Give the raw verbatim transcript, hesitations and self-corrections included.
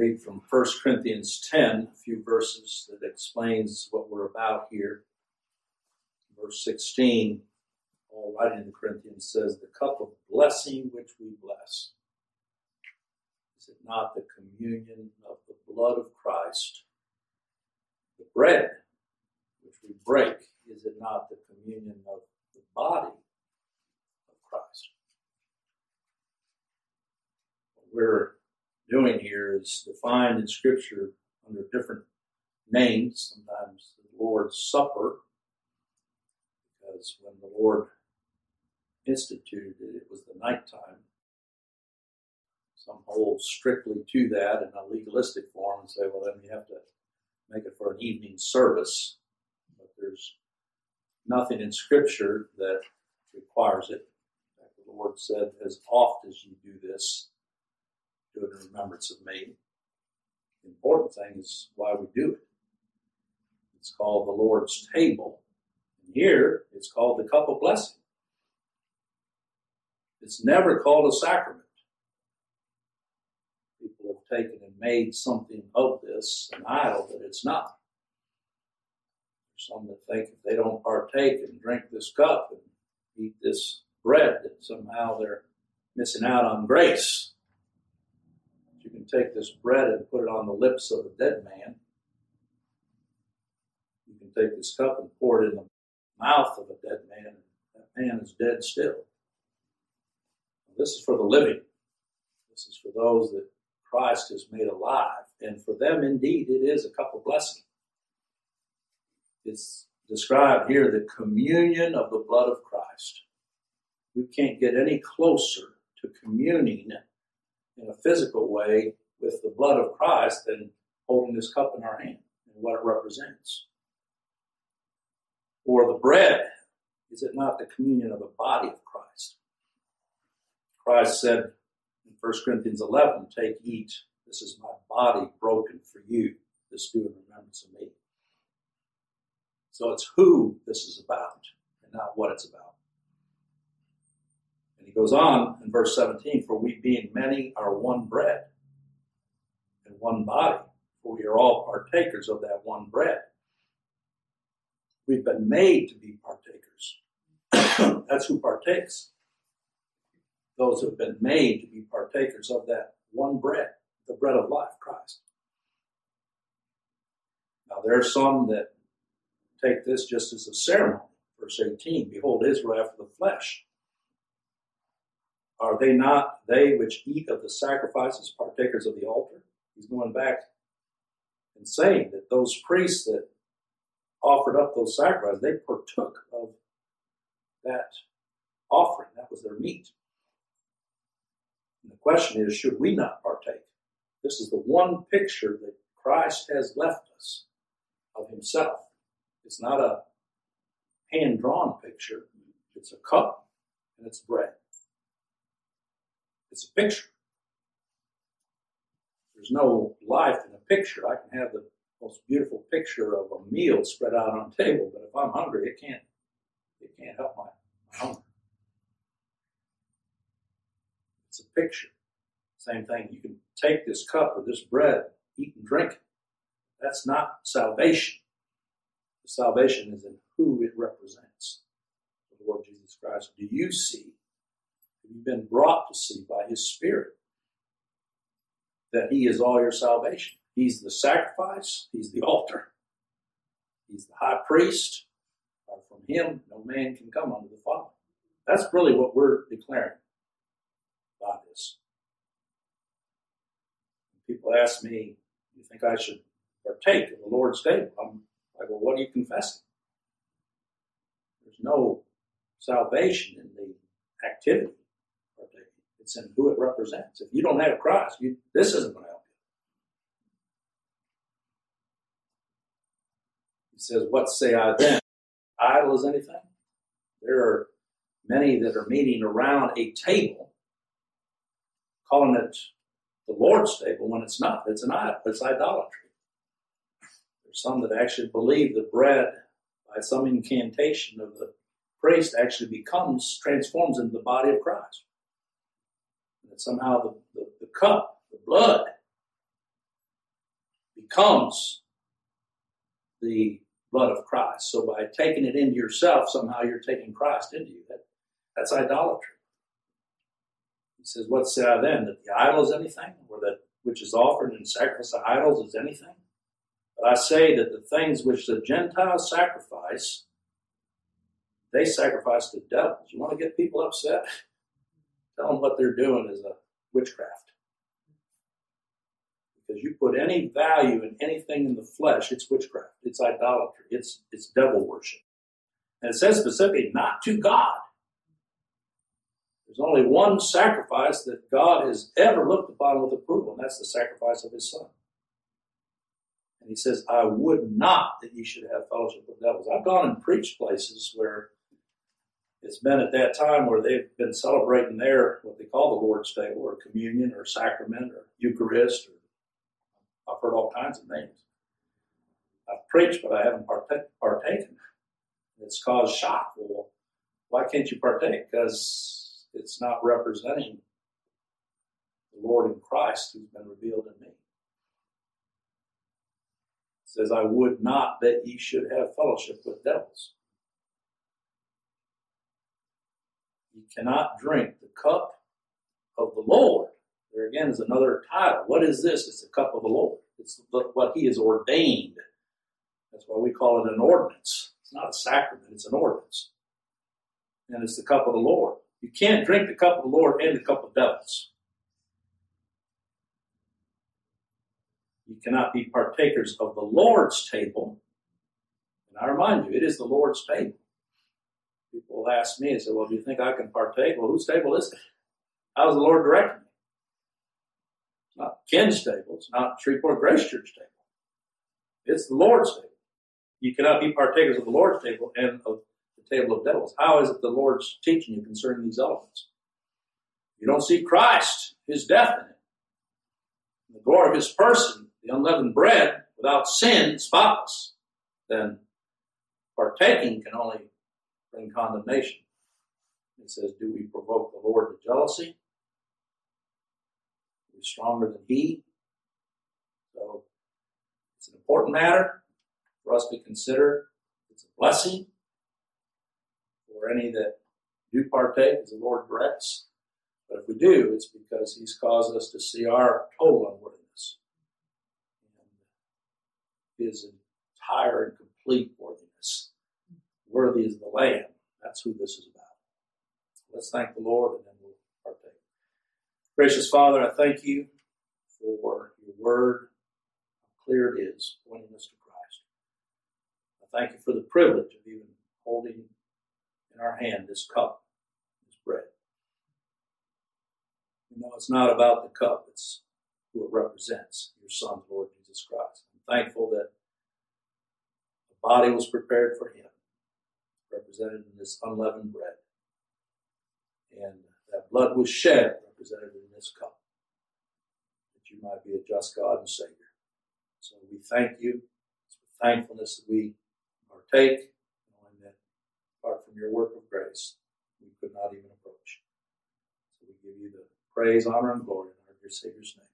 read from First Corinthians ten, a few verses that explains what we're about here. Verse sixteen, Paul writing in the Corinthians says, "The cup of blessing which we bless, is it not the communion of the blood of Christ? The bread which we break, is it not the communion of the body of Christ?" What we're doing here is defined in Scripture under different names. Sometimes the Lord's Supper, because when the Lord instituted it, it was the nighttime. Some hold strictly to that in a legalistic form and say, well, then you have to make it for an evening service. But there's nothing in Scripture that requires it. In fact, the Lord said, as oft as you do this, do it in remembrance of me. The important thing is why we do it. It's called the Lord's table. And here, it's called the cup of blessing. It's never called a sacrament. People have taken and made something of this, an idol, that it's not. There's some that think if they don't partake and drink this cup and eat this bread, that somehow they're missing out on grace. You can take this bread and put it on the lips of a dead man. You can take this cup and pour it in the mouth of a dead man, and that man is dead still. This is for the living. This is for those that Christ has made alive. And for them, indeed, it is a cup of blessing. It's described here, the communion of the blood of Christ. We can't get any closer to communing in a physical way with the blood of Christ than holding this cup in our hand and what it represents. Or the bread, is it not the communion of the body of Christ? Christ said in First Corinthians eleven, "Take, eat, this is my body broken for you. This do in remembrance of me." So it's who this is about and not what it's about. And he goes on in verse seventeen, "For we being many are one bread and one body, for we are all partakers of that one bread." We've been made to be partakers. That's who partakes. Those who have been made to be partakers of that one bread, the bread of life, Christ. Now there are some that take this just as a ceremony. Verse eighteen, "Behold Israel after the flesh. Are they not they which eat of the sacrifices partakers of the altar?" He's going back and saying that those priests that offered up those sacrifices, they partook of that offering. That was their meat. And the question is, should we not partake? This is the one picture that Christ has left us of himself. It's not a hand-drawn picture. It's a cup and it's bread. It's a picture. There's no life in a picture. I can have the most beautiful picture of a meal spread out on a table, but if I'm hungry, it can't, it can't help my, my hunger. It's a picture. Same thing. You can take this cup or this bread, eat and drink it. That's not salvation. The salvation is in who it represents. The Lord Jesus Christ. Do you see? Have you been brought to see by his Spirit that he is all your salvation? He's the sacrifice. He's the altar. He's the high priest. Apart from him, no man can come unto the Father. That's really what we're declaring by this. When people ask me, "Do you think I should partake of the Lord's table?" I'm like, "Well, what are you confessing?" There's no salvation in the activity partaking. It's in who it represents. If you don't have Christ, you, this isn't going to help you. He says, "What say I then? Idle as anything?" There are many that are meeting around a table, calling it the Lord's table when it's not. It's an idol. It's idolatry. There's some that actually believe the bread, by some incantation of the priest, actually becomes, transforms into the body of Christ. And that somehow the, the, the cup, the blood, becomes the blood of Christ. So by taking it into yourself, somehow you're taking Christ into you. That, that's idolatry. He says, what say I then? That the idol is anything? Or that which is offered in sacrifice to idols is anything? But I say that the things which the Gentiles sacrifice, they sacrifice to devils. You want to get people upset? Tell them what they're doing is a witchcraft. Because you put any value in anything in the flesh, it's witchcraft. It's idolatry. It's, it's devil worship. And it says specifically, not to God. There's only one sacrifice that God has ever looked upon with approval, and that's the sacrifice of his Son. And he says, I would not that ye should have fellowship with devils. I've gone and preached places where it's been at that time where they've been celebrating their, what they call the Lord's table, or communion, or sacrament, or Eucharist, or I've heard all kinds of names. I've preached, but I haven't partake, partaken. It's caused shock. Well, why can't you partake? Because it's not representing the Lord in Christ who's been revealed in me. It says, I would not that ye should have fellowship with devils. You cannot drink the cup of the Lord. There again is another title. What is this? It's the cup of the Lord. It's what he has ordained. That's why we call it an ordinance. It's not a sacrament, it's an ordinance. And it's the cup of the Lord. You can't drink the cup of the Lord and the cup of devils. You cannot be partakers of the Lord's table. And I remind you, it is the Lord's table. People ask me and say, well, do you think I can partake? Well, whose table is it? How does the Lord direct me? It's not Ken's table. It's not Shreveport Grace Church table. It's the Lord's table. You cannot be partakers of the Lord's table and of the table of devils. How is it the Lord's teaching you concerning these elements? You don't see Christ, his death in it. The glory of his person, the unleavened bread, without sin, spotless. Then partaking can only bring condemnation. It says, do we provoke the Lord to jealousy? Are we stronger than he? So it's an important matter for us to consider. It's a blessing for any that do partake as the Lord directs. But if we do, it's because he's caused us to see our total unworthiness and his entire and complete worthiness. Worthy is the Lamb. That's who this is about. Let's thank the Lord and then we'll partake. Gracious Father, I thank you for your word, how clear it is, pointing us to Christ. I thank you for the privilege of even holding in our hand this cup, this bread. You know, it's not about the cup, it's who it represents, your Son, Lord Jesus Christ. I'm thankful that the body was prepared for him, represented in this unleavened bread. And that blood was shed, represented in this cup, that you might be a just God and Savior. So we thank you. It's with thankfulness that we partake, knowing that apart from your work of grace, we could not even approach. So we give you the praise, honor, and glory in our dear Savior's name.